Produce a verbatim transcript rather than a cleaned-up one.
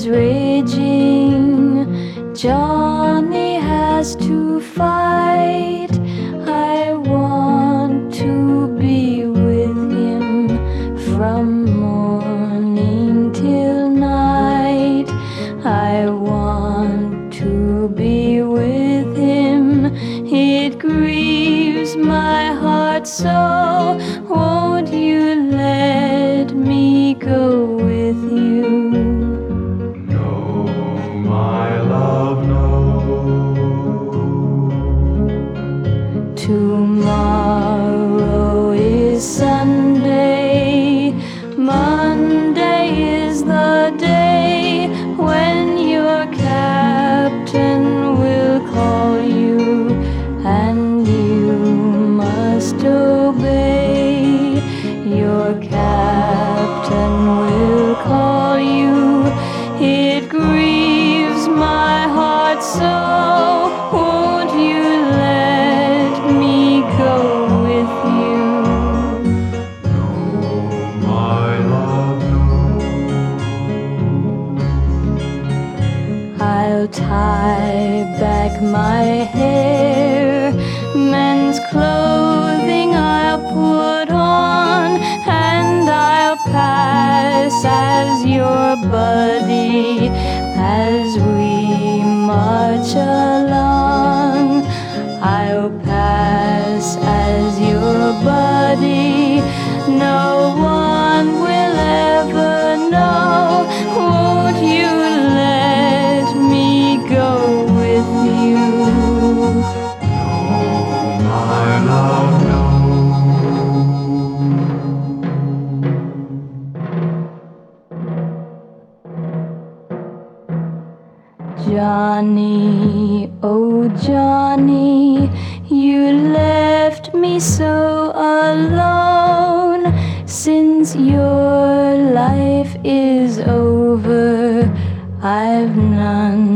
raging. Johnny has to fight. I want to be with him from morning till night. I want to be with him. It grieves my heart so. Won't you let me go with you? No, my love, no. Tomorrow is Sunday. Monday is the day when your captain will call you, and you must obey. Your captain will call you. It grieves my heart so. Won't you let me go with you? No, my love, no. I'll tie back my hair, men's clothing I'll put on, and I'll pass as your buddy as we march along. I'll pass as your buddy. No one will ever know. Won't you let me go with you? No, my love, no. Johnny, oh Johnny, you left me so alone. Since your life is over, I've none